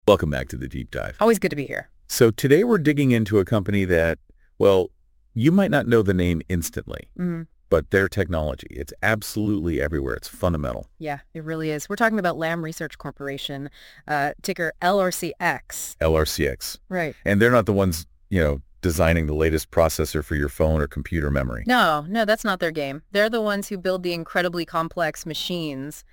Welcome back to the deep dive. Always good to be here. So today we're digging into a company that, well, you might not know the name instantly, but their technology, it's absolutely everywhere. It's fundamental. Yeah, it really is. We're talking about Lam Research Corporation, ticker LRCX. LRCX. Right. And they're not the ones, designing the latest processor for your phone or computer memory. No, that's not their game. They're the ones who build the incredibly complex machines,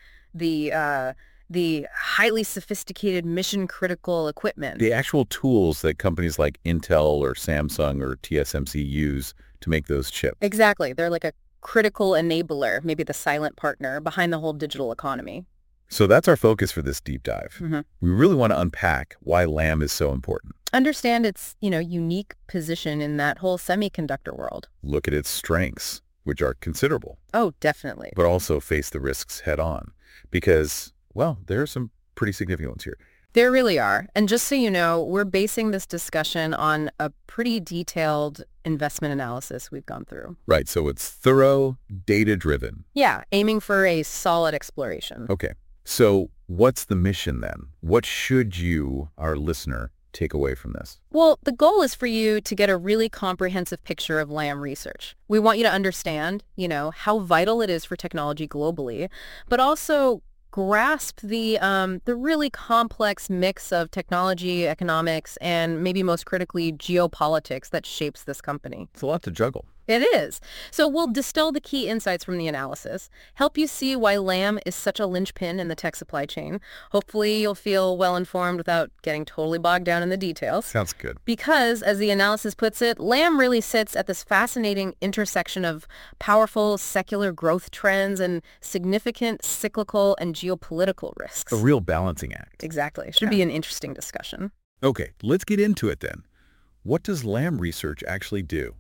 the highly sophisticated mission-critical equipment. The actual tools that companies like Intel or Samsung or TSMC use to make those chips. Exactly. They're like a critical enabler, maybe the silent partner behind the whole digital economy. So that's our focus for this deep dive. We really want to unpack why Lam is so important. Understand its, unique position in that whole semiconductor world. Look at its strengths, which are considerable. Oh, definitely. But also face the risks head on because, well, there are some pretty significant ones here. There really are. And just so you know, we're basing this discussion on a pretty detailed investment analysis we've gone through. Right. So it's thorough, data-driven. Yeah, aiming for a solid exploration. Okay. So what's the mission then? What should you, our listener, take away from this? Well, the goal is for you to get a really comprehensive picture of Lam Research. We want you to understand, how vital it is for technology globally, but also grasp the really complex mix of technology, economics, and maybe most critically, geopolitics that shapes this company. It's a lot to juggle. It is. So we'll distill the key insights from the analysis, help you see why Lam is such a linchpin in the tech supply chain. Hopefully you'll feel well-informed without getting totally bogged down in the details. Sounds good. Because, as the analysis puts it, Lam really sits at this fascinating intersection of powerful secular growth trends and significant cyclical and geopolitical risks. A real balancing act. Exactly. Should be an interesting discussion. Okay, let's get into it then. What does Lam Research actually do?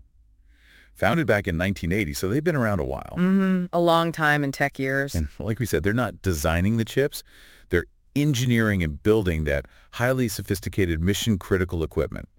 Founded back in 1980, so they've been around a while. A long time in tech years. And like we said, they're not designing the chips. They're engineering and building that highly sophisticated mission-critical equipment.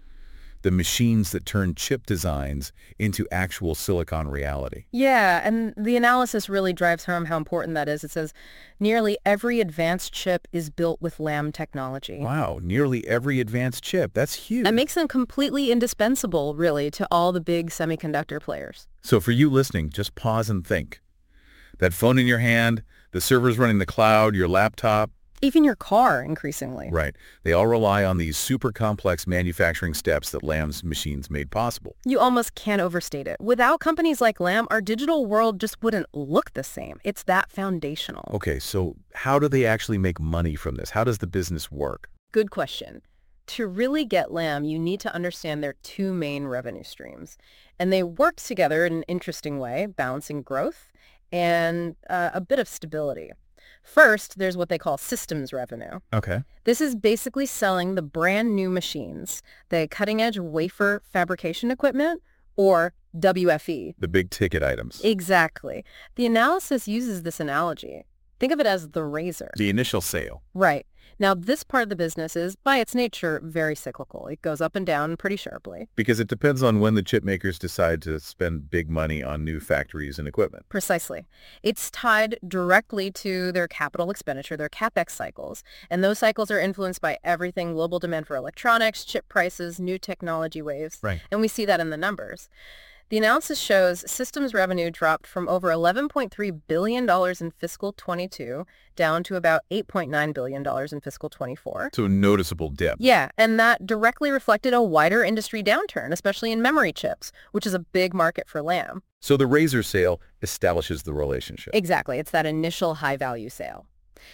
The machines that turn chip designs into actual silicon reality. Yeah, and the analysis really drives home how important that is. It says nearly every advanced chip is built with Lam technology. Wow, nearly every advanced chip. That's huge. That makes them completely indispensable, really, to all the big semiconductor players. So for you listening, just pause and think. That phone in your hand, the servers running the cloud, your laptop. Even your car, increasingly. Right. They all rely on these super complex manufacturing steps that Lam's machines made possible. You almost can't overstate it. Without companies like Lam, our digital world just wouldn't look the same. It's that foundational. Okay, so how do they actually make money from this? How does the business work? Good question. To really get Lam, you need to understand their two main revenue streams. And they work together in an interesting way, balancing growth and a bit of stability. First, there's what they call systems revenue. Okay. This is basically selling the brand new machines, the cutting-edge wafer fabrication equipment, or WFE. The big ticket items. Exactly. The analysis uses this analogy. Think of it as the razor. The initial sale. Right. Now, this part of the business is, by its nature, very cyclical. It goes up and down pretty sharply. Because it depends on when the chip makers decide to spend big money on new factories and equipment. Precisely. It's tied directly to their capital expenditure, their CapEx cycles. And those cycles are influenced by everything: global demand for electronics, chip prices, new technology waves. Right. And we see that in the numbers. The analysis shows systems revenue dropped from over $11.3 billion in fiscal 22 down to about $8.9 billion in fiscal 24. So a noticeable dip. Yeah, and that directly reflected a wider industry downturn, especially in memory chips, which is a big market for Lam. So the razor sale establishes the relationship. Exactly. It's that initial high-value sale.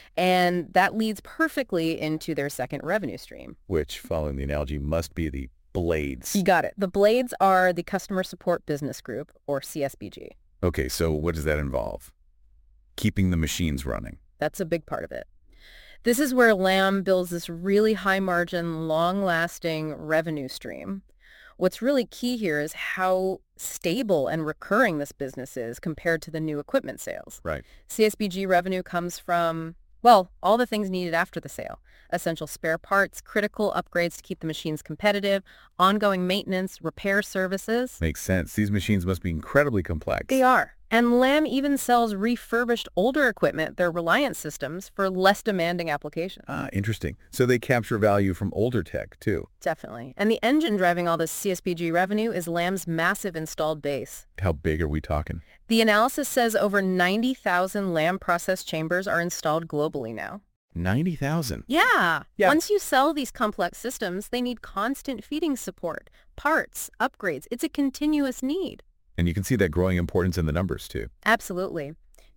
And that leads perfectly into their second revenue stream. Which, following the analogy, must be the blades. You got it. The blades are the Customer Support Business Group, or CSBG. Okay, so what does that involve? Keeping the machines running. That's a big part of it. This is where Lam builds this really high-margin, long-lasting revenue stream. What's really key here is how stable and recurring this business is compared to the new equipment sales. Right. CSBG revenue comes from, well, all the things needed after the sale: essential spare parts, critical upgrades to keep the machines competitive, ongoing maintenance, repair services. Makes sense. These machines must be incredibly complex. They are. And Lam even sells refurbished older equipment, their Reliant systems, for less demanding applications. Ah, interesting. So they capture value from older tech, too. Definitely. And the engine driving all this CSBG revenue is Lam's massive installed base. How big are we talking? The analysis says over 90,000 Lam process chambers are installed globally now. 90,000. Yeah. Yeah. Once you sell these complex systems, they need constant feeding support, parts, upgrades. It's a continuous need. And you can see that growing importance in the numbers, too. Absolutely.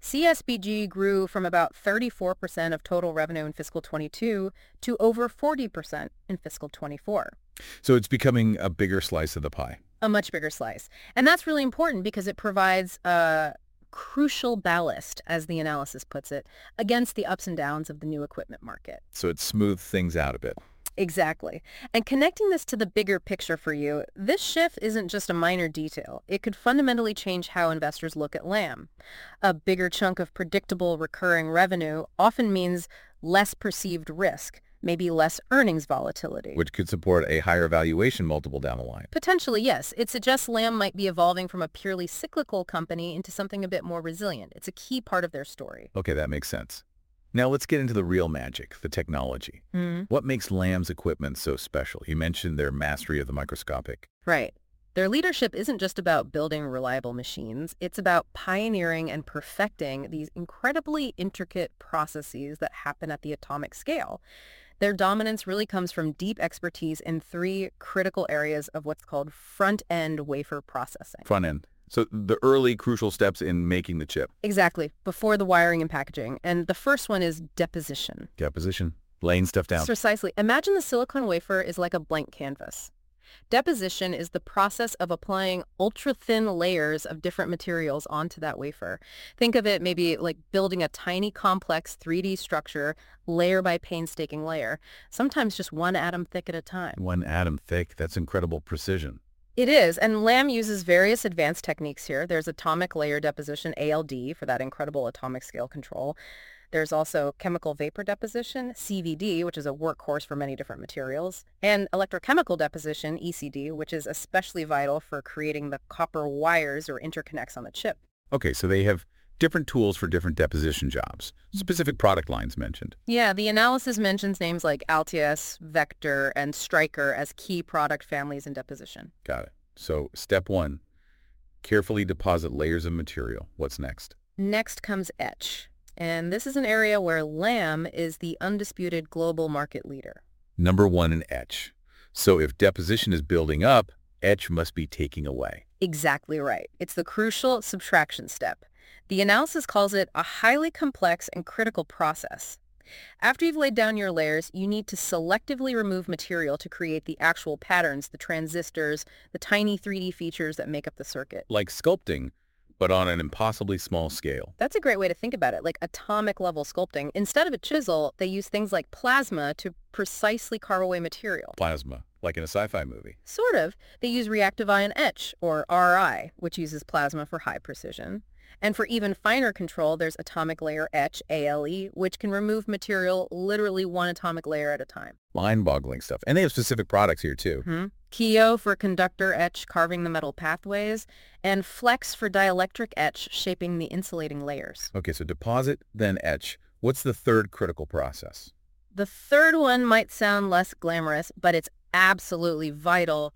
CSBG grew from about 34% of total revenue in fiscal 22 to over 40% in fiscal 24. So it's becoming a bigger slice of the pie. A much bigger slice. And that's really important because it provides a crucial ballast, as the analysis puts it, against the ups and downs of the new equipment market. So it smooths things out a bit. Exactly. And connecting this to the bigger picture for you, this shift isn't just a minor detail. It could fundamentally change how investors look at Lam. A bigger chunk of predictable recurring revenue often means less perceived risk, maybe less earnings volatility. Which could support a higher valuation multiple down the line. Potentially, yes. It suggests Lam might be evolving from a purely cyclical company into something a bit more resilient. It's a key part of their story. Okay, that makes sense. Now let's get into the real magic, the technology. What makes Lam's equipment so special? You mentioned their mastery of the microscopic. Right. Their leadership isn't just about building reliable machines. It's about pioneering and perfecting these incredibly intricate processes that happen at the atomic scale. Their dominance really comes from deep expertise in three critical areas of what's called front-end wafer processing. Front end. So the early crucial steps in making the chip. Exactly, before the wiring and packaging. And the first one is deposition. Deposition. Laying stuff down. Precisely. Imagine the silicon wafer is like a blank canvas. Deposition is the process of applying ultra-thin layers of different materials onto that wafer. Think of it maybe like building a tiny complex 3D structure layer by painstaking layer, sometimes just one atom thick at a time. One atom thick. That's incredible precision. It is, and Lam uses various advanced techniques here. There's atomic layer deposition, ALD, for that incredible atomic scale control. There's also chemical vapor deposition, CVD, which is a workhorse for many different materials, and electrochemical deposition, ECD, which is especially vital for creating the copper wires or interconnects on the chip. Okay, so they have different tools for different deposition jobs. Specific product lines mentioned. Yeah, the analysis mentions names like Altius, Vector, and Stryker as key product families in deposition. Got it. So step one, carefully deposit layers of material. What's next? Next comes etch. And this is an area where Lam is the undisputed global market leader. Number one in etch. So if deposition is building up, etch must be taking away. Exactly right. It's the crucial subtraction step. The analysis calls it a highly complex and critical process. After you've laid down your layers, you need to selectively remove material to create the actual patterns, the transistors, the tiny 3D features that make up the circuit. Like sculpting, but on an impossibly small scale. That's a great way to think about it, like atomic level sculpting. Instead of a chisel, they use things like plasma to precisely carve away material. Plasma, like in a sci-fi movie. Sort of. They use reactive ion etch, or RI, which uses plasma for high precision. And for even finer control, there's atomic layer etch, ALE, which can remove material literally one atomic layer at a time. Mind-boggling stuff. And they have specific products here, too. Kiyo for conductor etch, carving the metal pathways, and Flex for dielectric etch, shaping the insulating layers. Okay, so deposit, then etch. What's the third critical process? The third one might sound less glamorous, but it's absolutely vital.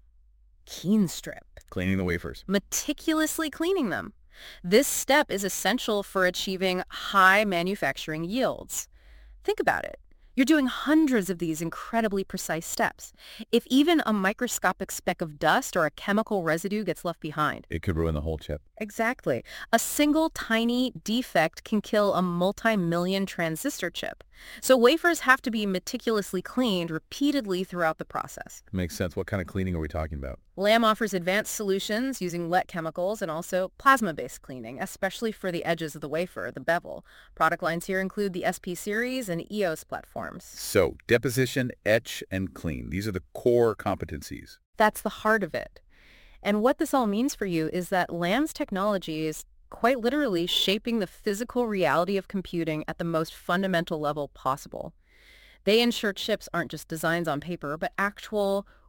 Keen strip. Cleaning the wafers. Meticulously cleaning them. This step is essential for achieving high manufacturing yields. Think about it. You're doing hundreds of these incredibly precise steps. If even a microscopic speck of dust or a chemical residue gets left behind. It could ruin the whole chip. Exactly. A single tiny defect can kill a multi-million transistor chip. So wafers have to be meticulously cleaned repeatedly throughout the process. Makes sense. What kind of cleaning are we talking about? Lam offers advanced solutions using wet chemicals and also plasma-based cleaning, especially for the edges of the wafer, the bevel. Product lines here include the SP series and EOS platforms. So, deposition, etch, and clean. These are the core competencies. That's the heart of it. And what this all means for you is that Lam's technology is quite literally shaping the physical reality of computing at the most fundamental level possible. They ensure chips aren't just designs on paper, but actual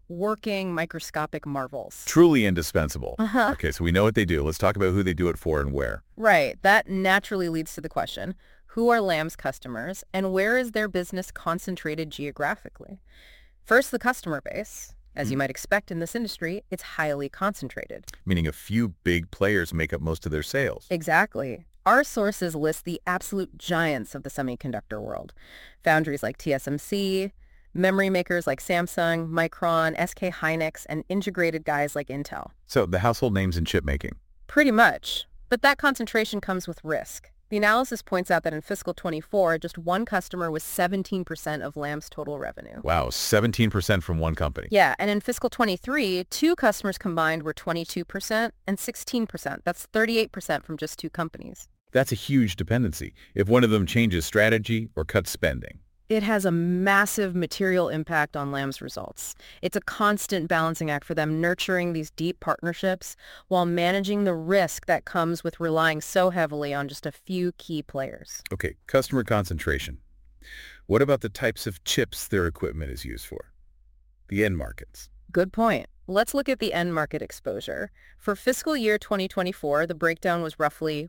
working microscopic marvels. Truly indispensable. Uh-huh. Okay, so we know what they do. Let's talk about who they do it for and where. Right. That naturally leads to the question, who are Lam's customers and where is their business concentrated geographically? First, the customer base. As you might expect in this industry, it's highly concentrated. Meaning a few big players make up most of their sales. Exactly. Our sources list the absolute giants of the semiconductor world. Foundries like TSMC, memory makers like Samsung, Micron, SK Hynix, and integrated guys like Intel. So the household names in chip making. Pretty much. But that concentration comes with risk. The analysis points out that in fiscal 24, just one customer was 17% of Lam's total revenue. Wow, 17% from one company. Yeah, and in fiscal 23, two customers combined were 22% and 16%. That's 38% from just two companies. That's a huge dependency if one of them changes strategy or cuts spending. It has a massive material impact on Lam's results. It's a constant balancing act for them, nurturing these deep partnerships while managing the risk that comes with relying so heavily on just a few key players. Okay, customer concentration. What about the types of chips their equipment is used for? The end markets. Good point. Let's look at the end market exposure. For fiscal year 2024, the breakdown was roughly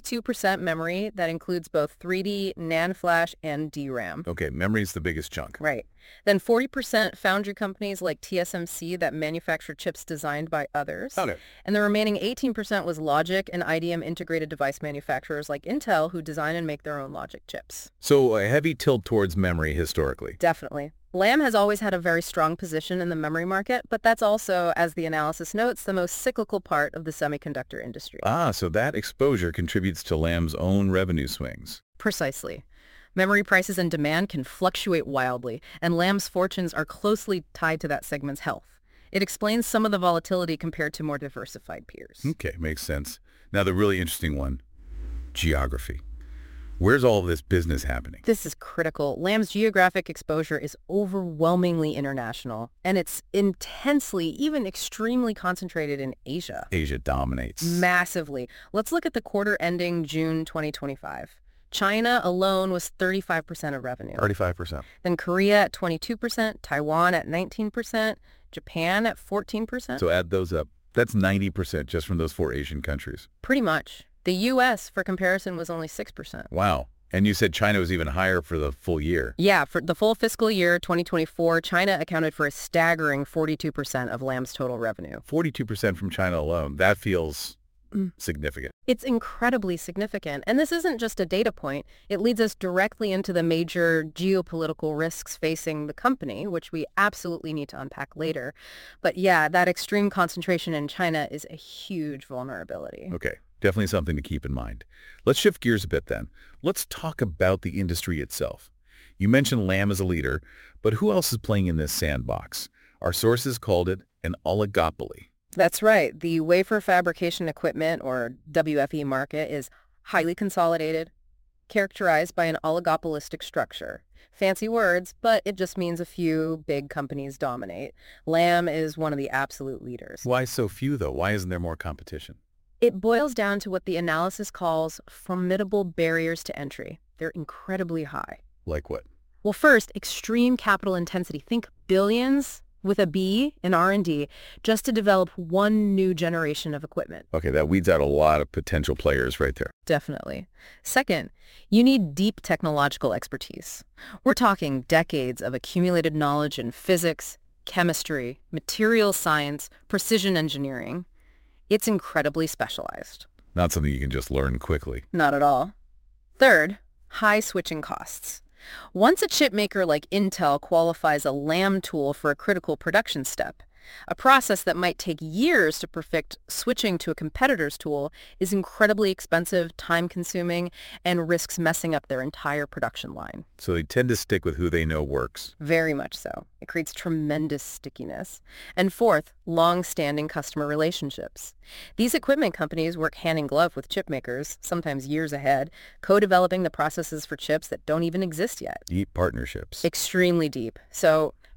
42% memory. That includes both 3D, NAND flash, and DRAM. Okay, memory's the biggest chunk. Right. Then 40% foundry companies like TSMC that manufacture chips designed by others. Okay. And the remaining 18% was logic and IDM integrated device manufacturers like Intel who design and make their own logic chips. So a heavy tilt towards memory historically. Definitely. Lam has always had a very strong position in the memory market, but that's also, as the analysis notes, the most cyclical part of the semiconductor industry. So that exposure contributes to Lam's own revenue swings. Precisely. Memory prices and demand can fluctuate wildly, and Lam's fortunes are closely tied to that segment's health. It explains some of the volatility compared to more diversified peers. Okay, makes sense. Now the really interesting one, geography. Where's all of this business happening? This is critical. Lam's geographic exposure is overwhelmingly international, and it's intensely, even extremely concentrated in Asia. Asia dominates. Massively. Let's look at the quarter ending June 2025. China alone was 35% of revenue. 35%. Then Korea at 22%, Taiwan at 19%, Japan at 14%. So add those up. That's 90% just from those four Asian countries. Pretty much. The U.S., for comparison, was only 6%. Wow. And you said China was even higher for the full year. Yeah, for the full fiscal year 2024, China accounted for a staggering 42% of Lam's total revenue. 42% from China alone. That feels significant. It's incredibly significant. And this isn't just a data point. It leads us directly into the major geopolitical risks facing the company, which we absolutely need to unpack later. But yeah, that extreme concentration in China is a huge vulnerability. Okay. Definitely something to keep in mind. Let's shift gears a bit then. Let's talk about the industry itself. You mentioned Lam as a leader, but who else is playing in this sandbox? Our sources called it an oligopoly. That's right. The wafer fabrication equipment, or WFE market, is highly consolidated, characterized by an oligopolistic structure. Fancy words, but it just means a few big companies dominate. Lam is one of the absolute leaders. Why so few, though? Why isn't there more competition? It boils down to what the analysis calls formidable barriers to entry. They're incredibly high. Like what? Well, first, extreme capital intensity. Think billions with a B in R&D just to develop one new generation of equipment. Okay, that weeds out a lot of potential players right there. Definitely. Second, you need deep technological expertise. We're talking decades of accumulated knowledge in physics, chemistry, materials science, precision engineering. It's incredibly specialized. Not something you can just learn quickly. Not at all. Third, high switching costs. Once a chip maker like Intel qualifies a Lam tool for a critical production step, a process that might take years to perfect, switching to a competitor's tool is incredibly expensive, time-consuming, and risks messing up their entire production line. So they tend to stick with who they know works. Very much so. It creates tremendous stickiness. And fourth, long-standing customer relationships. These equipment companies work hand in glove with chip makers, sometimes years ahead, co-developing the processes for chips that don't even exist yet. Deep partnerships. Extremely deep. So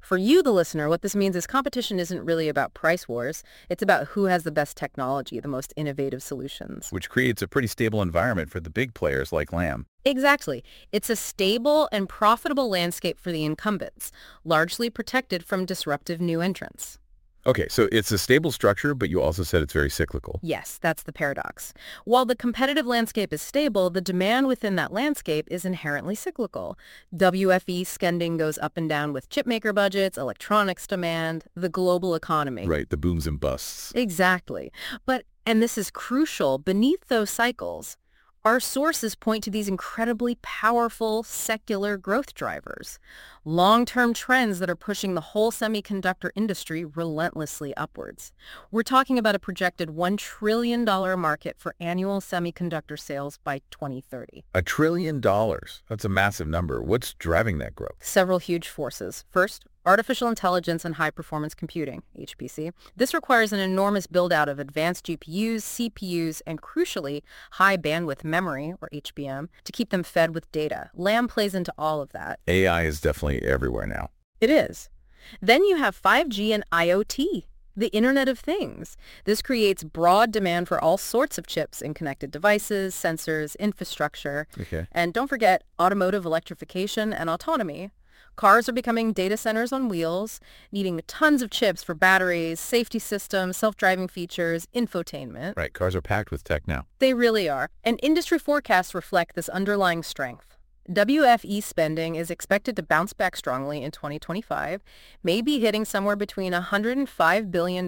For you, the listener, what this means is competition isn't really about price wars. It's about who has the best technology, the most innovative solutions. Which creates a pretty stable environment for the big players like Lam. Exactly. It's a stable and profitable landscape for the incumbents, largely protected from disruptive new entrants. Okay, so it's a stable structure, but you also said it's very cyclical. Yes, that's the paradox. While the competitive landscape is stable, the demand within that landscape is inherently cyclical. WFE spending goes up and down with chipmaker budgets, electronics demand, the global economy. Right, the booms and busts. Exactly. But, and this is crucial, beneath those cycles, our sources point to these incredibly powerful secular growth drivers, long-term trends that are pushing the whole semiconductor industry relentlessly upwards. We're talking about a projected $1 trillion market for annual semiconductor sales by 2030. $1 trillion. That's a massive number. What's driving that growth? Several huge forces. First, artificial intelligence and high-performance computing, HPC. This requires an enormous build-out of advanced GPUs, CPUs, and crucially, high-bandwidth memory, or HBM, to keep them fed with data. Lam plays into all of that. AI is definitely everywhere now. It is. Then you have 5G and IoT, the Internet of Things. This creates broad demand for all sorts of chips in connected devices, sensors, infrastructure. Okay. And don't forget automotive electrification and autonomy. Cars are becoming data centers on wheels, needing tons of chips for batteries, safety systems, self-driving features, infotainment. Right, cars are packed with tech now. They really are. And industry forecasts reflect this underlying strength. WFE spending is expected to bounce back strongly in 2025, maybe hitting somewhere between $105 billion and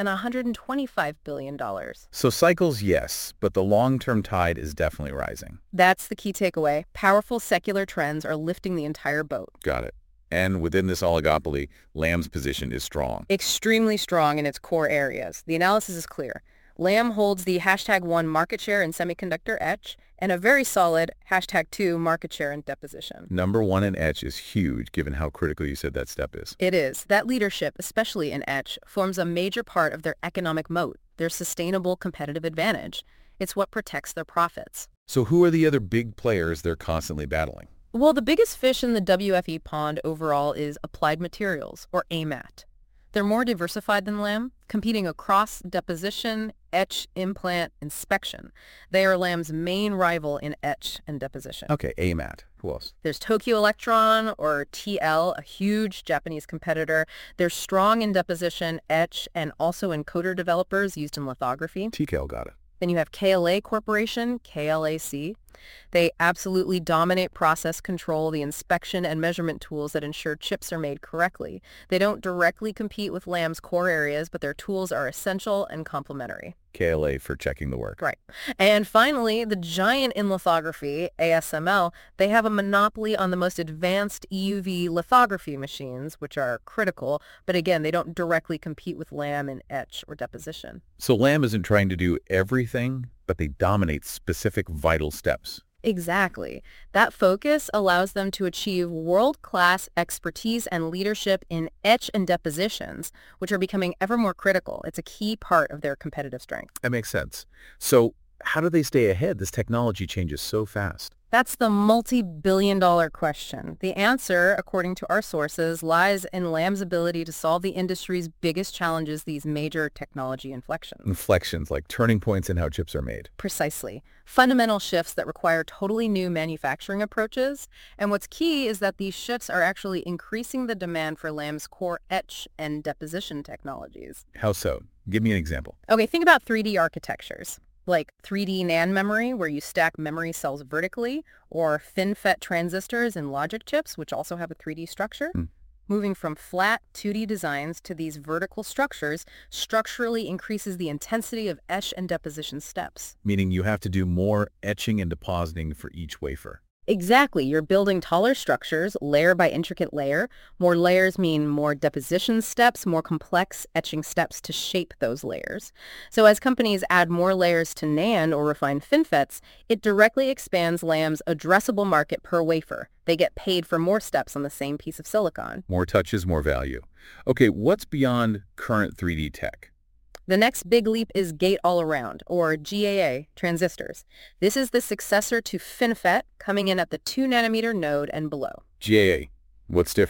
$125 billion. So cycles, yes, but the long-term tide is definitely rising. That's the key takeaway. Powerful secular trends are lifting the entire boat. Got it. And within this oligopoly, Lam's position is strong. Extremely strong in its core areas. The analysis is clear. Lam holds the #1 market share in semiconductor etch and a very solid #2 market share in deposition. Number one in etch is huge, given how critical you said that step is. It is. That leadership, especially in etch, forms a major part of their economic moat, their sustainable competitive advantage. It's what protects their profits. So who are the other big players they're constantly battling? Well, the biggest fish in the WFE pond overall is Applied Materials, or AMAT. They're more diversified than Lam, competing across deposition, etch, implant, inspection. They are Lam's main rival in etch and deposition. Okay, AMAT. Who else? There's Tokyo Electron, or TL, a huge Japanese competitor. They're strong in deposition, etch, and also in coater developers used in lithography. TKL got it. Then you have KLA Corporation, KLAC. They absolutely dominate process control, the inspection and measurement tools that ensure chips are made correctly. They don't directly compete with Lam's core areas, but their tools are essential and complementary. KLA for checking the work. Right. And finally, the giant in lithography, ASML, they have a monopoly on the most advanced EUV lithography machines, which are critical, but again, they don't directly compete with Lam in etch or deposition. So Lam isn't trying to do everything, but they dominate specific vital steps. Exactly. That focus allows them to achieve world-class expertise and leadership in etch and depositions, which are becoming ever more critical. It's a key part of their competitive strength. That makes sense. So how do they stay ahead? This technology changes so fast. That's the multi-billion-dollar question. The answer, according to our sources, lies in Lam's ability to solve the industry's biggest challenges, these major technology inflections. Inflections, like turning points in how chips are made. Precisely. Fundamental shifts that require totally new manufacturing approaches. And what's key is that these shifts are actually increasing the demand for Lam's core etch and deposition technologies. How so? Give me an example. Okay, think about 3D architectures, like 3D NAND memory, where you stack memory cells vertically, or FinFET transistors in logic chips, which also have a 3D structure. Moving from flat 2D designs to these vertical structures structurally increases the intensity of etch and deposition steps. Meaning you have to do more etching and depositing for each wafer. Exactly. You're building taller structures, layer by intricate layer. More layers mean more deposition steps, more complex etching steps to shape those layers. So as companies add more layers to NAND or refine FinFETs, it directly expands Lam's addressable market per wafer. They get paid for more steps on the same piece of silicon. More touches, more value. Okay, what's beyond current 3D tech? The next big leap is Gate-All-Around, or GAA, transistors. This is the successor to FinFET, coming in at the 2-nanometer node and below. GAA. What's different?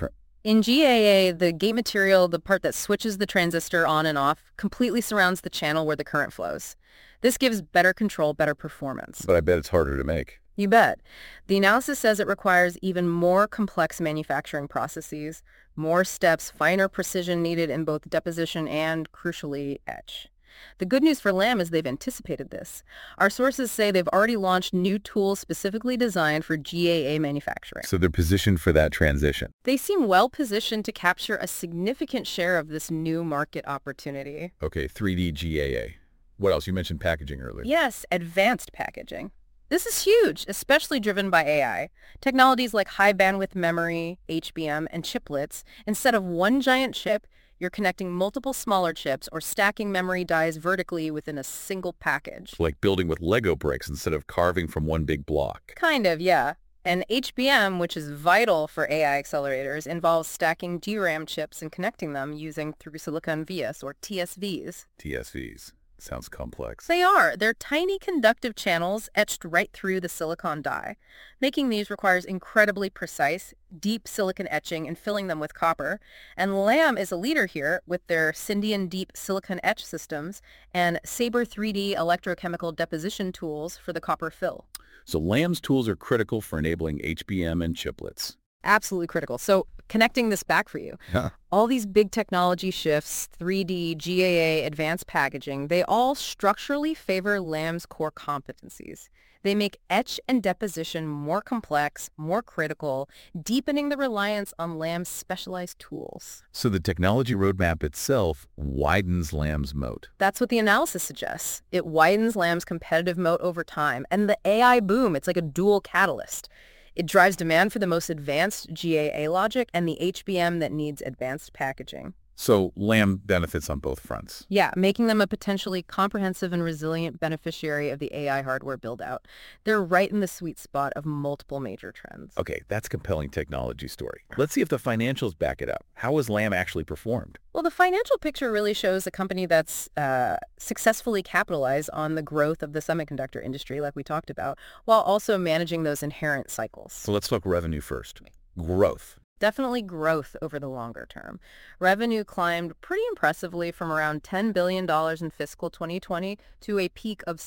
In GAA, the gate material, the part that switches the transistor on and off, completely surrounds the channel where the current flows. This gives better control, better performance. But I bet it's harder to make. You bet. The analysis says it requires even more complex manufacturing processes, more steps, finer precision needed in both deposition and, crucially, etch. The good news for Lam is they've anticipated this. Our sources say they've already launched new tools specifically designed for GAA manufacturing. So they're positioned for that transition. They seem well positioned to capture a significant share of this new market opportunity. Okay, 3D GAA. What else? You mentioned packaging earlier. Yes, advanced packaging. This is huge, especially driven by AI. Technologies like high bandwidth memory, HBM, and chiplets, instead of one giant chip, you're connecting multiple smaller chips or stacking memory dies vertically within a single package. Like building with Lego bricks instead of carving from one big block. Kind of, yeah. And HBM, which is vital for AI accelerators, involves stacking DRAM chips and connecting them using through-silicon vias, or TSVs. TSVs. Sounds complex. They are. They're tiny conductive channels etched right through the silicon die. Making these requires incredibly precise, deep silicon etching and filling them with copper. And Lam is a leader here with their Syndion Deep silicon etch systems and Sabre 3D electrochemical deposition tools for the copper fill. So Lam's tools are critical for enabling HBM and chiplets. Absolutely critical. So connecting this back for you, all these big technology shifts, 3D, GAA, advanced packaging, they all structurally favor Lam's core competencies. They make etch and deposition more complex, more critical, deepening the reliance on Lam's specialized tools. So the technology roadmap itself widens Lam's moat. That's what the analysis suggests. It widens Lam's competitive moat over time. And the AI boom, it's like a dual catalyst. It drives demand for the most advanced GAA logic and the HBM that needs advanced packaging. So Lam benefits on both fronts. Yeah, making them a potentially comprehensive and resilient beneficiary of the AI hardware build-out. They're right in the sweet spot of multiple major trends. Okay, that's a compelling technology story. Let's see if the financials back it up. How has Lam actually performed? Well, the financial picture really shows a company that's successfully capitalized on the growth of the semiconductor industry, like we talked about, while also managing those inherent cycles. So let's talk revenue first. Growth. Definitely growth over the longer term. Revenue climbed pretty impressively from around $10 billion in fiscal 2020 to a peak of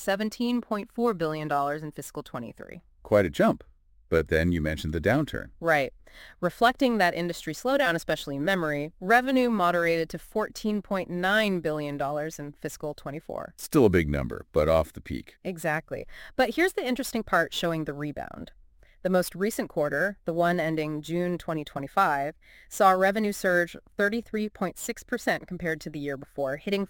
$17.4 billion in fiscal 23. Quite a jump. But then you mentioned the downturn. Right. Reflecting that industry slowdown, especially memory, revenue moderated to $14.9 billion in fiscal 24. Still a big number, but off the peak. Exactly. But here's the interesting part showing the rebound. The most recent quarter, the one ending June 2025, saw revenue surge 33.6% compared to the year before, hitting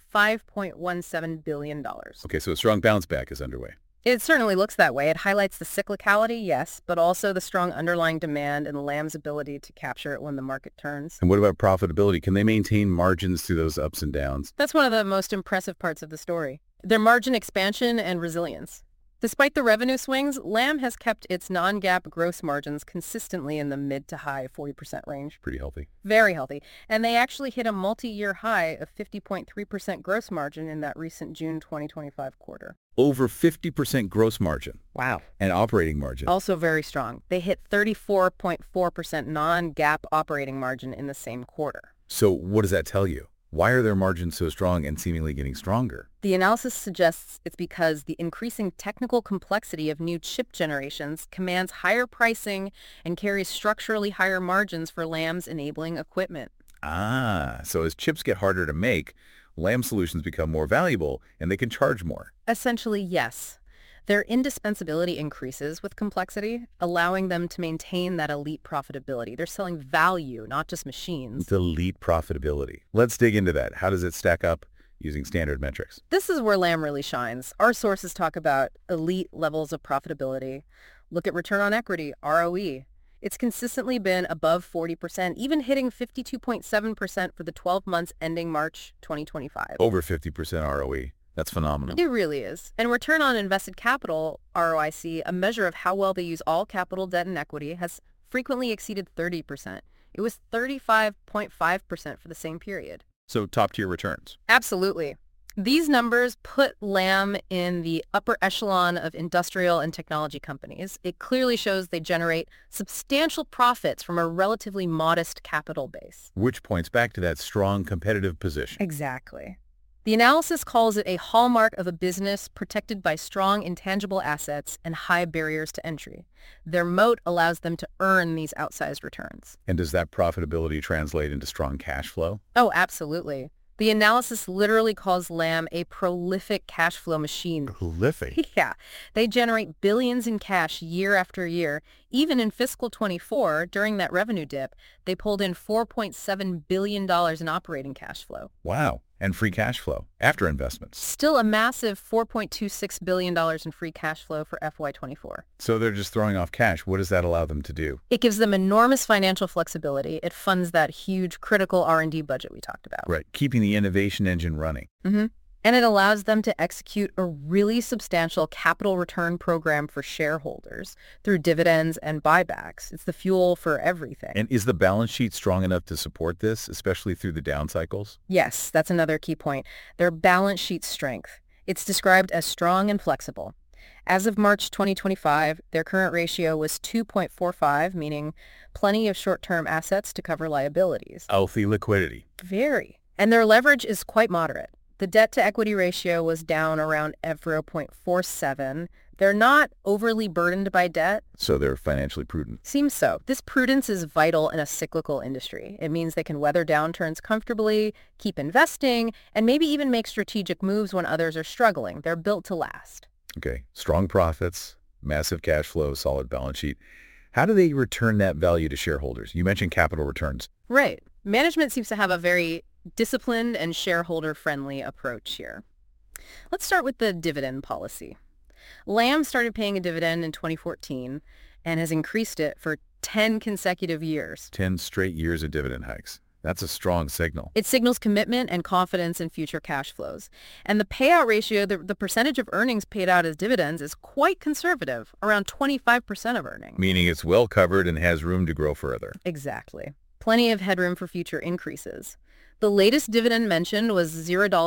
$5.17 billion. Okay, so a strong bounce back is underway. It certainly looks that way. It highlights the cyclicality, yes, but also the strong underlying demand and Lam's ability to capture it when the market turns. And what about profitability? Can they maintain margins through those ups and downs? That's one of the most impressive parts of the story. Their margin expansion and resilience. Despite the revenue swings, Lam has kept its non-GAAP gross margins consistently in the mid to high 40% range. Pretty healthy. Very healthy. And they actually hit a multi-year high of 50.3% gross margin in that recent June 2025 quarter. Over 50% gross margin. Wow. And operating margin. Also very strong. They hit 34.4% non-GAAP operating margin in the same quarter. So what does that tell you? Why are their margins so strong and seemingly getting stronger? The analysis suggests it's because the increasing technical complexity of new chip generations commands higher pricing and carries structurally higher margins for Lam's enabling equipment. Ah, so as chips get harder to make, Lam solutions become more valuable and they can charge more. Essentially, yes. Their indispensability increases with complexity, allowing them to maintain that elite profitability. They're selling value, not just machines. It's elite profitability. Let's dig into that. How does it stack up using standard metrics? This is where Lam really shines. Our sources talk about elite levels of profitability. Look at return on equity, ROE. It's consistently been above 40%, even hitting 52.7% for the 12 months ending March 2025. Over 50% ROE. That's phenomenal. It really is. And return on invested capital, ROIC, a measure of how well they use all capital, debt, and equity, has frequently exceeded 30%. It was 35.5% for the same period. So top-tier returns. Absolutely. These numbers put Lam in the upper echelon of industrial and technology companies. It clearly shows they generate substantial profits from a relatively modest capital base. Which points back to that strong competitive position. Exactly. The analysis calls it a hallmark of a business protected by strong intangible assets and high barriers to entry. Their moat allows them to earn these outsized returns. And does that profitability translate into strong cash flow? Oh, absolutely. The analysis literally calls Lam a prolific cash flow machine. Prolific? Yeah, they generate billions in cash year after year. Even in fiscal 24, during that revenue dip, they pulled in $4.7 billion in operating cash flow. Wow. And free cash flow after investments. Still a massive $4.26 billion in free cash flow for FY24. So they're just throwing off cash. What does that allow them to do? It gives them enormous financial flexibility. It funds that huge critical R&D budget we talked about. Right, keeping the innovation engine running. Mm-hmm. And it allows them to execute a really substantial capital return program for shareholders through dividends and buybacks. It's the fuel for everything. And is the balance sheet strong enough to support this, especially through the down cycles? Yes, that's another key point. Their balance sheet strength. It's described as strong and flexible. As of March 2025, their current ratio was 2.45, meaning plenty of short-term assets to cover liabilities. Healthy liquidity. Very. And their leverage is quite moderate. The debt-to-equity ratio was down around 0.47. They're not overly burdened by debt. So they're financially prudent. Seems so. This prudence is vital in a cyclical industry. It means they can weather downturns comfortably, keep investing, and maybe even make strategic moves when others are struggling. They're built to last. Okay, strong profits, massive cash flow, solid balance sheet. How do they return that value to shareholders? You mentioned capital returns. Right. Management seems to have a very disciplined and shareholder-friendly approach here. Let's start with the dividend policy. Lam started paying a dividend in 2014 and has increased it for 10 consecutive years. 10 straight years of dividend hikes. That's a strong signal. It signals commitment and confidence in future cash flows. And the payout ratio, the percentage of earnings paid out as dividends, is quite conservative, around 25% of earnings. Meaning it's well covered and has room to grow further. Exactly. Plenty of headroom for future increases. The latest dividend mentioned was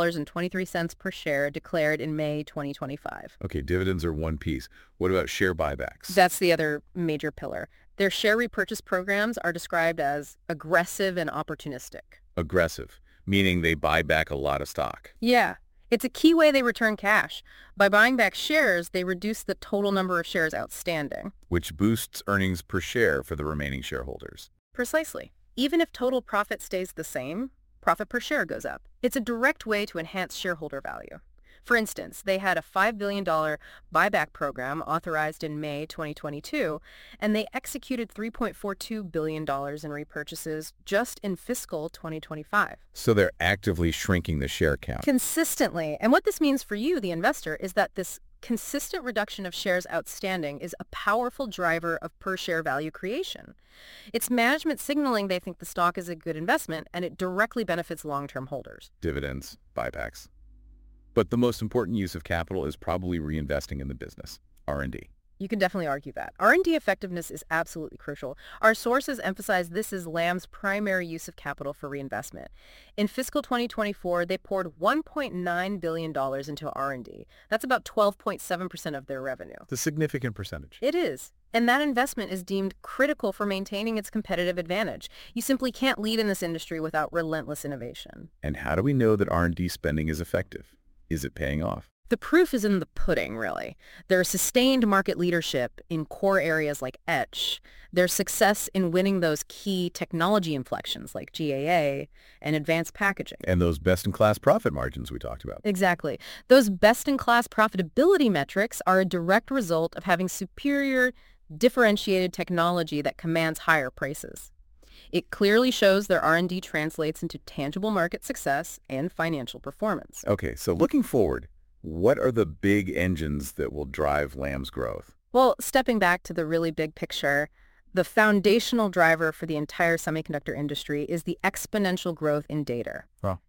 $0.23 per share declared in May 2025. Okay, dividends are one piece. What about share buybacks? That's the other major pillar. Their share repurchase programs are described as aggressive and opportunistic. Aggressive, meaning they buy back a lot of stock. Yeah, it's a key way they return cash. By buying back shares, they reduce the total number of shares outstanding. Which boosts earnings per share for the remaining shareholders. Precisely. Even if total profit stays the same, profit per share goes up. It's a direct way to enhance shareholder value. For instance, they had a $5 billion buyback program authorized in May 2022, and they executed $3.42 billion in repurchases just in fiscal 2025. So they're actively shrinking the share count. Consistently. And what this means for you, the investor, is that this consistent reduction of shares outstanding is a powerful driver of per-share value creation. It's management signaling they think the stock is a good investment, and it directly benefits long-term holders. Dividends, buybacks. But the most important use of capital is probably reinvesting in the business, R&D. You can definitely argue that. R&D effectiveness is absolutely crucial. Our sources emphasize this is Lam's primary use of capital for reinvestment. In fiscal 2024, they poured $1.9 billion into R&D. That's about 12.7% of their revenue. It's a significant percentage. It is. And that investment is deemed critical for maintaining its competitive advantage. You simply can't lead in this industry without relentless innovation. And how do we know that R&D spending is effective? Is it paying off? The proof is in the pudding, really. Their sustained market leadership in core areas like etch, their success in winning those key technology inflections like GAA and advanced packaging. And those best-in-class profit margins we talked about. Exactly. Those best-in-class profitability metrics are a direct result of having superior, differentiated technology that commands higher prices. It clearly shows their R&D translates into tangible market success and financial performance. Okay, so looking forward, what are the big engines that will drive Lam's growth? Well, stepping back to the really big picture, the foundational driver for the entire semiconductor industry is the exponential growth in data. Wow.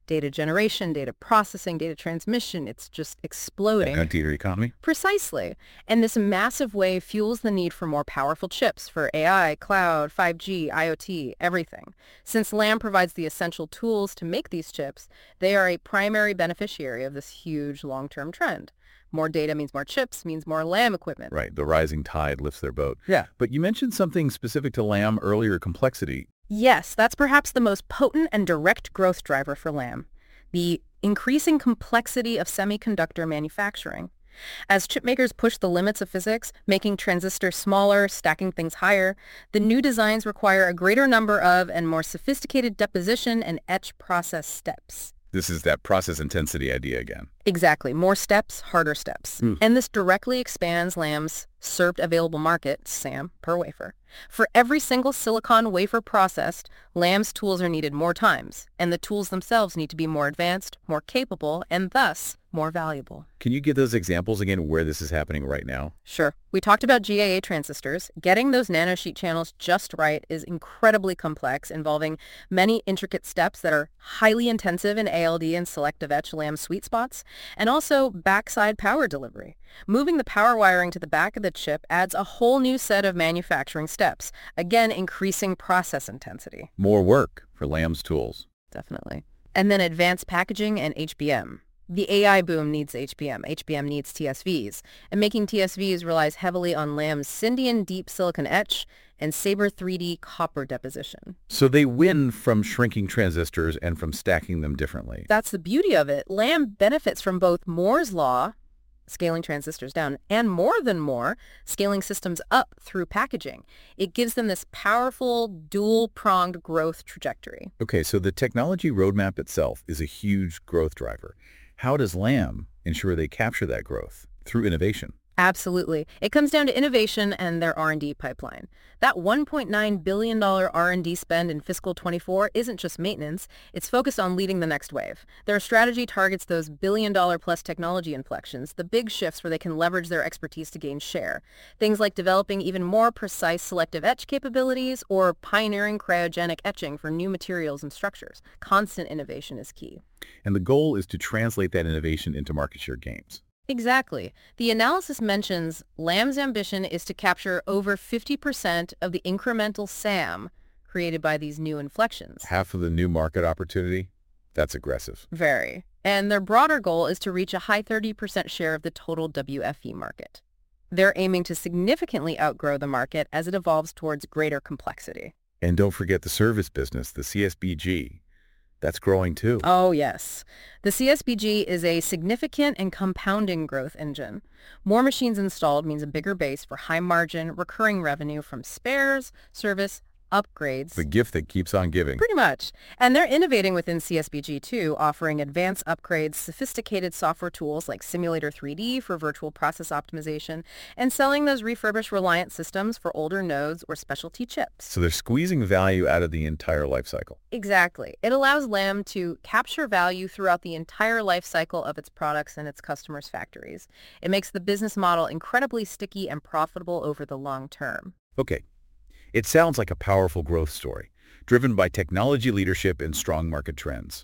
Data generation, data processing, data transmission, it's just exploding. Data economy? Precisely. And this massive wave fuels the need for more powerful chips for AI, cloud, 5G, IoT, everything. Since Lam provides the essential tools to make these chips, they are a primary beneficiary of this huge long-term trend. More data means more chips, means more Lam equipment. Right, the rising tide lifts their boat. Yeah. But you mentioned something specific to Lam earlier, complexity. Yes, that's perhaps the most potent and direct growth driver for Lam, the increasing complexity of semiconductor manufacturing. As chip makers push the limits of physics, making transistors smaller, stacking things higher, the new designs require a greater number of and more sophisticated deposition and etch process steps. This is that process intensity idea again. Exactly. More steps, harder steps. And this directly expands Lam's served available market, SAM, per wafer. For every single silicon wafer processed, Lam's tools are needed more times, and the tools themselves need to be more advanced, more capable, and thus more valuable. Can you give those examples again where this is happening right now? Sure. We talked about GAA transistors. Getting those nanosheet channels just right is incredibly complex, involving many intricate steps that are highly intensive in ALD and selective etch Lam sweet spots, and also backside power delivery. Moving the power wiring to the back of the chip adds a whole new set of manufacturing steps, again increasing process intensity. More work for Lam's tools. Definitely. And then advanced packaging and HBM. The AI boom needs HBM. HBM needs TSVs. And making TSVs relies heavily on Lam's Syndion deep silicon etch and Sabre 3D copper deposition. So they win from shrinking transistors and from stacking them differently. That's the beauty of it. Lam benefits from both Moore's law, scaling transistors down, and more than Moore, scaling systems up through packaging. It gives them this powerful, dual-pronged growth trajectory. Okay, so the technology roadmap itself is a huge growth driver. How does Lam ensure they capture that growth? Through innovation. Absolutely. It comes down to innovation and their R&D pipeline. That $1.9 billion R&D spend in fiscal 24 isn't just maintenance, it's focused on leading the next wave. Their strategy targets those billion-dollar-plus technology inflections, the big shifts where they can leverage their expertise to gain share. Things like developing even more precise selective etch capabilities or pioneering cryogenic etching for new materials and structures. Constant innovation is key. And the goal is to translate that innovation into market share gains. Exactly. The analysis mentions Lam's ambition is to capture over 50% of the incremental SAM created by these new inflections. Half of the new market opportunity? That's aggressive. Very. And their broader goal is to reach a high 30% share of the total WFE market. They're aiming to significantly outgrow the market as it evolves towards greater complexity. And don't forget the service business, the CSBG. That's growing too. Oh, yes. The CSBG is a significant and compounding growth engine. More machines installed means a bigger base for high-margin, recurring revenue from spares, service, upgrades. The gift that keeps on giving. Pretty much. And they're innovating within CSBG too, offering advanced upgrades, sophisticated software tools like Simulator 3D for virtual process optimization, and selling those refurbished Reliant systems for older nodes or specialty chips. So they're squeezing value out of the entire life cycle. Exactly. It allows Lam to capture value throughout the entire life cycle of its products and its customers' factories. It makes the business model incredibly sticky and profitable over the long term. Okay. It sounds like a powerful growth story, driven by technology leadership and strong market trends.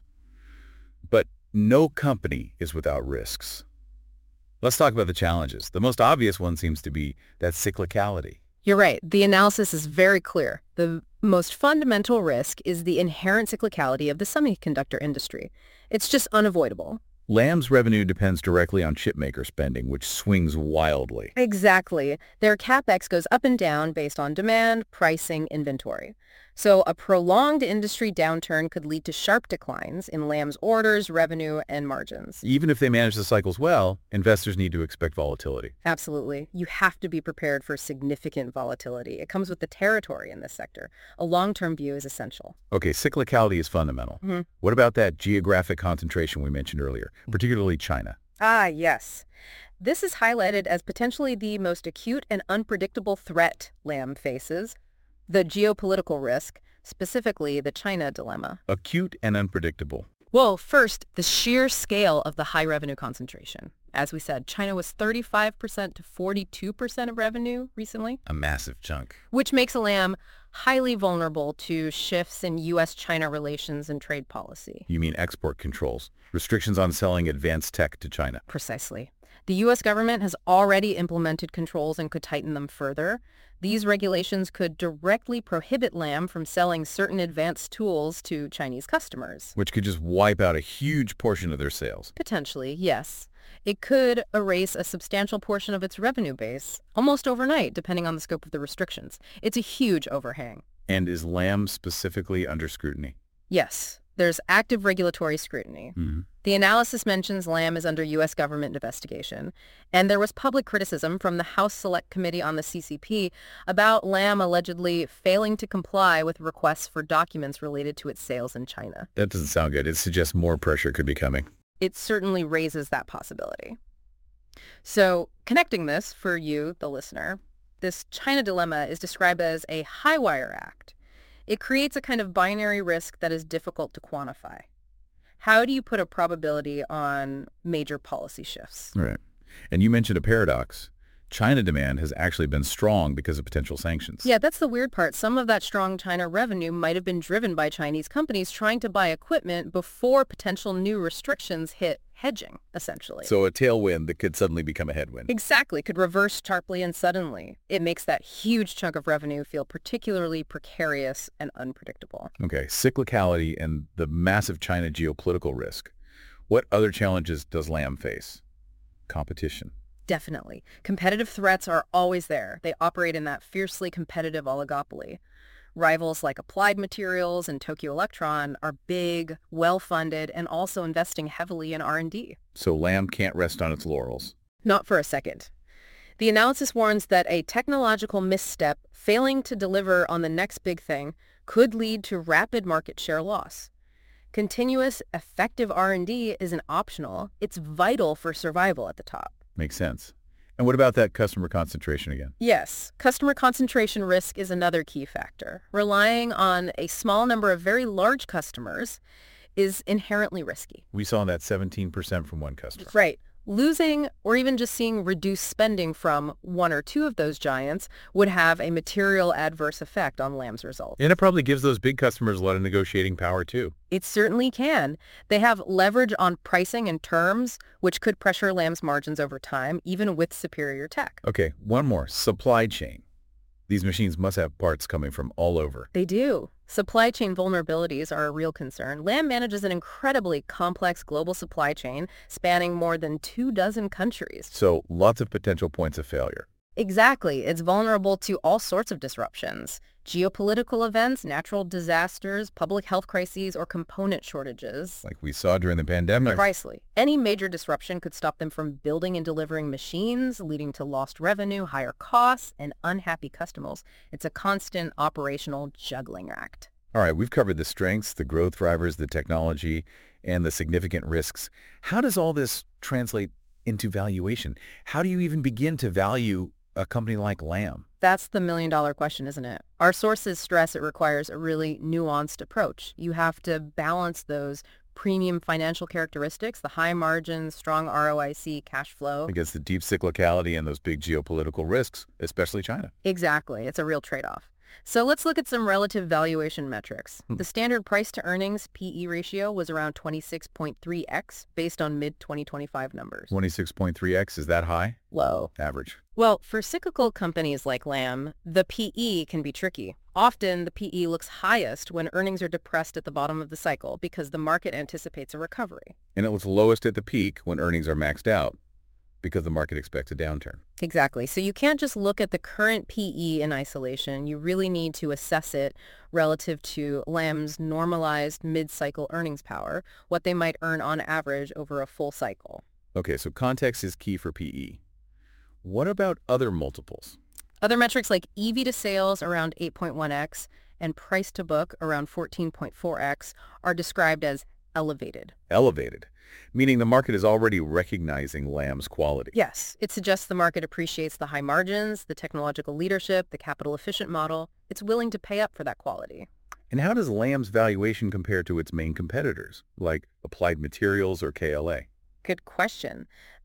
But no company is without risks. Let's talk about the challenges. The most obvious one seems to be that cyclicality. You're right. The analysis is very clear. The most fundamental risk is the inherent cyclicality of the semiconductor industry. It's just unavoidable. Lam's revenue depends directly on chipmaker spending, which swings wildly. Exactly. Their CapEx goes up and down based on demand, pricing, inventory. So a prolonged industry downturn could lead to sharp declines in Lam's orders, revenue, and margins. Even if they manage the cycles well, investors need to expect volatility. Absolutely. You have to be prepared for significant volatility. It comes with the territory in this sector. A long-term view is essential. Okay, cyclicality is fundamental. What about that geographic concentration we mentioned earlier, particularly China? Ah, yes. This is highlighted as potentially the most acute and unpredictable threat Lam faces. The geopolitical risk, specifically the China dilemma. Acute and unpredictable. Well, first, the sheer scale of the high revenue concentration. As we said, China was 35% to 42% of revenue recently, A massive chunk. which makes Lam highly vulnerable to shifts in U.S.-China relations and trade policy. You mean export controls, restrictions on selling advanced tech to China. Precisely. The U.S. government has already implemented controls and could tighten them further. These regulations could directly prohibit Lam from selling certain advanced tools to Chinese customers. Which could just wipe out a huge portion of their sales. Potentially, yes. It could erase a substantial portion of its revenue base, almost overnight, depending on the scope of the restrictions. It's a huge overhang. And is Lam specifically under scrutiny? Yes, there's active regulatory scrutiny. The analysis mentions Lam is under U.S. government investigation, and there was public criticism from the House Select Committee on the CCP about Lam allegedly failing to comply with requests for documents related to its sales in China. That doesn't sound good. It suggests more pressure could be coming. It certainly raises that possibility. So, connecting this for you, the listener, this China dilemma is described as a high-wire act. It creates a kind of binary risk that is difficult to quantify. How do you put a probability on major policy shifts? Right. And you mentioned a paradox. China demand has actually been strong because of potential sanctions. Yeah, that's the weird part. Some of that strong China revenue might have been driven by Chinese companies trying to buy equipment before potential new restrictions hit hedging, essentially. So a tailwind that could suddenly become a headwind. Exactly, could reverse sharply and suddenly. It makes that huge chunk of revenue feel particularly precarious and unpredictable. Okay, cyclicality and the massive China geopolitical risk. What other challenges does Lam face? Competition. Definitely. Competitive threats are always there. They operate in that fiercely competitive oligopoly. Rivals like Applied Materials and Tokyo Electron are big, well-funded, and also investing heavily in R&D. So Lam can't rest on its laurels. Not for a second. The analysis warns that a technological misstep, failing to deliver on the next big thing, could lead to rapid market share loss. Continuous, effective R&D isn't optional. It's vital for survival at the top. Makes sense. And what about that customer concentration again? Yes, customer concentration risk is another key factor. Relying on a small number of very large customers is inherently risky. We saw that 17% from one customer. Right. Losing or even just seeing reduced spending from one or two of those giants would have a material adverse effect on Lam's results. And it probably gives those big customers a lot of negotiating power too. It certainly can. They have leverage on pricing and terms, which could pressure Lam's margins over time, even with superior tech. Okay, one more. Supply chain. These machines must have parts coming from all over. They do. Supply chain vulnerabilities are a real concern. Lam manages an incredibly complex global supply chain spanning more than 24 countries. So lots of potential points of failure. Exactly. It's vulnerable to all sorts of disruptions. Geopolitical events, natural disasters, public health crises, or component shortages. Like we saw during the pandemic. Precisely. Any major disruption could stop them from building and delivering machines, leading to lost revenue, higher costs, and unhappy customers. It's a constant operational juggling act. All right, we've covered the strengths, the growth drivers, the technology, and the significant risks. How does all this translate into valuation? How do you even begin to value a company like Lam? That's the million-dollar question, isn't it? Our sources stress it requires a really nuanced approach. You have to balance those premium financial characteristics, the high margins, strong ROIC, cash flow. Against the deep cyclicality and those big geopolitical risks, especially China. Exactly. It's a real trade-off. So let's look at some relative valuation metrics. The standard price-to-earnings PE ratio was around 26.3x based on mid-2025 numbers. 26.3x, is that high? Low. Average. Well, for cyclical companies like Lam, the PE can be tricky. Often, the PE looks highest when earnings are depressed at the bottom of the cycle because the market anticipates a recovery. And it looks lowest at the peak when earnings are maxed out because the market expects a downturn. Exactly. So you can't just look at the current PE in isolation. You really need to assess it relative to Lam's normalized mid-cycle earnings power, what they might earn on average over a full cycle. Okay, so context is key for PE. What about other multiples? Other metrics like EV to sales around 8.1x and price to book around 14.4x are described as elevated. Elevated, meaning the market is already recognizing Lam's quality. Yes, it suggests the market appreciates the high margins, the technological leadership, the capital-efficient model. It's willing to pay up for that quality. And how does Lam's valuation compare to its main competitors, like Applied Materials or KLA? Good question.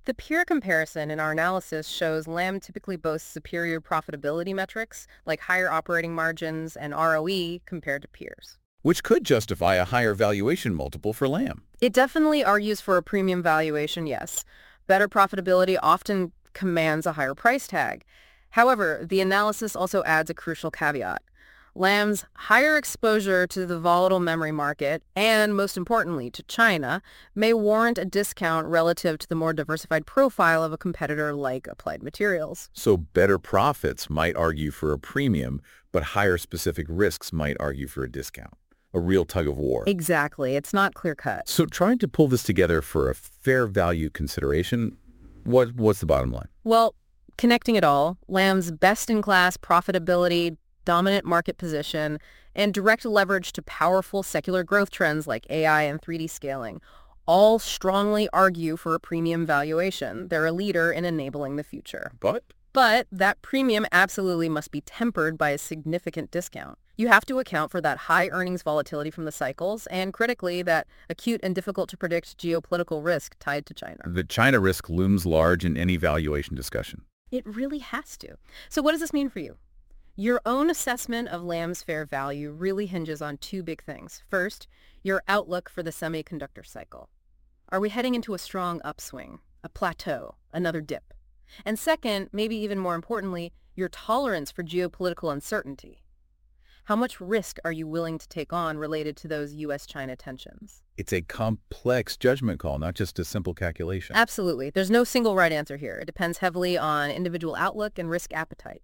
The peer comparison in our analysis shows Lam typically boasts superior profitability metrics, like higher operating margins and ROE compared to peers. Which could justify a higher valuation multiple for Lam. It definitely argues for a premium valuation, yes. Better profitability often commands a higher price tag. However, the analysis also adds a crucial caveat. Lam's higher exposure to the volatile memory market, and most importantly to China, may warrant a discount relative to the more diversified profile of a competitor like Applied Materials. So better profits might argue for a premium, but higher specific risks might argue for a discount. A real tug of war. Exactly. It's not clear-cut. So trying to pull this together for a fair value consideration, what's the bottom line? Well, connecting it all, Lam's best-in-class profitability, dominant market position, and direct leverage to powerful secular growth trends like AI and 3D scaling all strongly argue for a premium valuation. They're a leader in enabling the future. But that premium absolutely must be tempered by a significant discount. You have to account for that high earnings volatility from the cycles and, critically, that acute and difficult-to-predict geopolitical risk tied to China. The China risk looms large in any valuation discussion. It really has to. So what does this mean for you? Your own assessment of Lam's fair value really hinges on two big things. First, your outlook for the semiconductor cycle. Are we heading into a strong upswing, a plateau, another dip? And second, maybe even more importantly, your tolerance for geopolitical uncertainty. How much risk are you willing to take on related to those U.S.-China tensions? It's a complex judgment call, not just a simple calculation. Absolutely. There's no single right answer here. It depends heavily on individual outlook and risk appetite.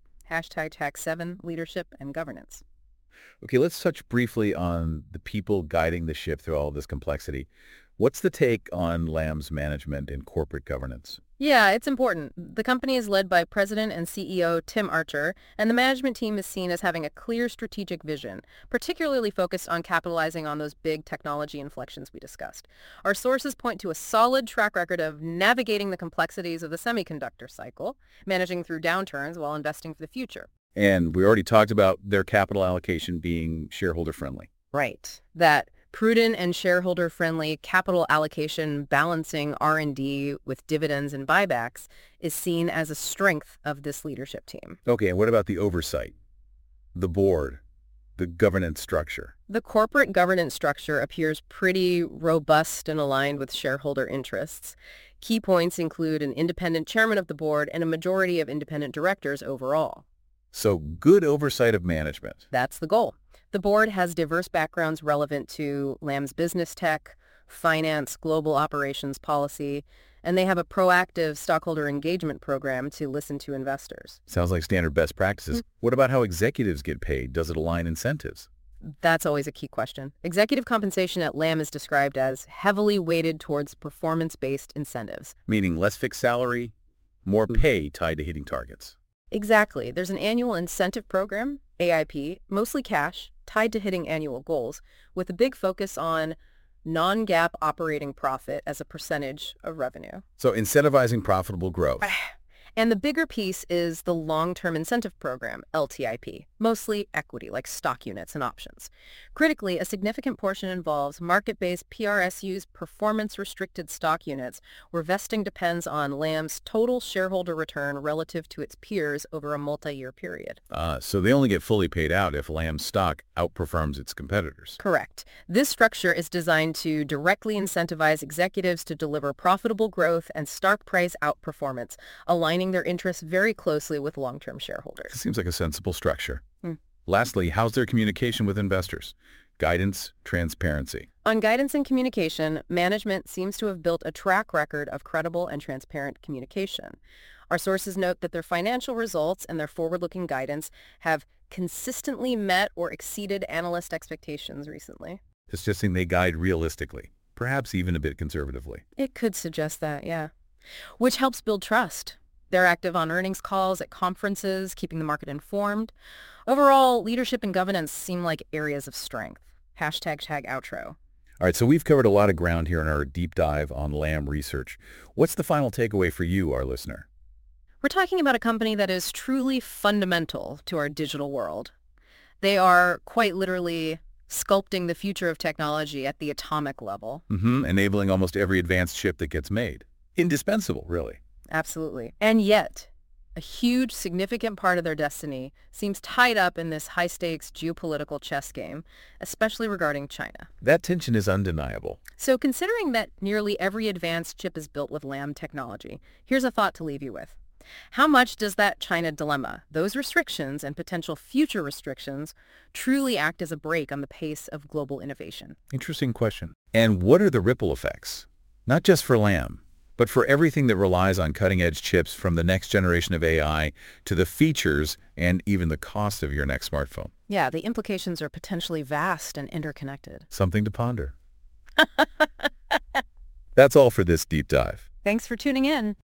#Tax7, leadership and governance. Okay, let's touch briefly on the people guiding the ship through all of this complexity. What's the take on Lam's management and corporate governance? Yeah, it's important. The company is led by President and CEO Tim Archer, and the management team is seen as having a clear strategic vision, particularly focused on capitalizing on those big technology inflections we discussed. Our sources point to a solid track record of navigating the complexities of the semiconductor cycle, managing through downturns while investing for the future. And we already talked about their capital allocation being shareholder friendly. Right. That prudent and shareholder-friendly capital allocation balancing R&D with dividends and buybacks is seen as a strength of this leadership team. Okay, and what about the oversight? The board, the governance structure? The corporate governance structure appears pretty robust and aligned with shareholder interests. Key points include an independent chairman of the board and a majority of independent directors overall. So good oversight of management. That's the goal. The board has diverse backgrounds relevant to Lam's business tech, finance, global operations policy, and they have a proactive stockholder engagement program to listen to investors. Sounds like standard best practices. What about how executives get paid? Does it align incentives? That's always a key question. Executive compensation at Lam is described as heavily weighted towards performance-based incentives. Meaning less fixed salary, more pay tied to hitting targets. Exactly. There's an annual incentive program, AIP, mostly cash, tied to hitting annual goals, with a big focus on non-GAAP operating profit as a percentage of revenue. So incentivizing profitable growth. And the bigger piece is the long-term incentive program, LTIP, mostly equity, like stock units and options. Critically, a significant portion involves market-based PRSU's performance-restricted stock units, where vesting depends on Lam's total shareholder return relative to its peers over a multi-year period. So they only get fully paid out if Lam's stock outperforms its competitors. Correct. This structure is designed to directly incentivize executives to deliver profitable growth and stock price outperformance, aligning their interests very closely with long-term shareholders. It seems like a sensible structure. Lastly, how's their communication with investors? Guidance, transparency. On guidance and communication, management seems to have built a track record of credible and transparent communication. Our sources note that their financial results and their forward-looking guidance have consistently met or exceeded analyst expectations recently. Suggesting they guide realistically, perhaps even a bit conservatively. It could suggest that, yeah. Which helps build trust. They're active on earnings calls, at conferences, keeping the market informed. Overall, leadership and governance seem like areas of strength. #outro. All right, so we've covered a lot of ground here in our deep dive on Lam Research. What's the final takeaway for you, our listener? We're talking about a company that is truly fundamental to our digital world. They are quite literally sculpting the future of technology at the atomic level. Enabling almost every advanced chip that gets made. Indispensable, really. Absolutely. And yet, a huge, significant part of their destiny seems tied up in this high-stakes geopolitical chess game, especially regarding China. That tension is undeniable. So considering that nearly every advanced chip is built with Lam technology, here's a thought to leave you with. How much does that China dilemma, those restrictions and potential future restrictions, truly act as a brake on the pace of global innovation? Interesting question. And what are the ripple effects? Not just for Lam, but for everything that relies on cutting-edge chips, from the next generation of AI to the features and even the cost of your next smartphone. Yeah, the implications are potentially vast and interconnected. Something to ponder. That's all for this deep dive. Thanks for tuning in.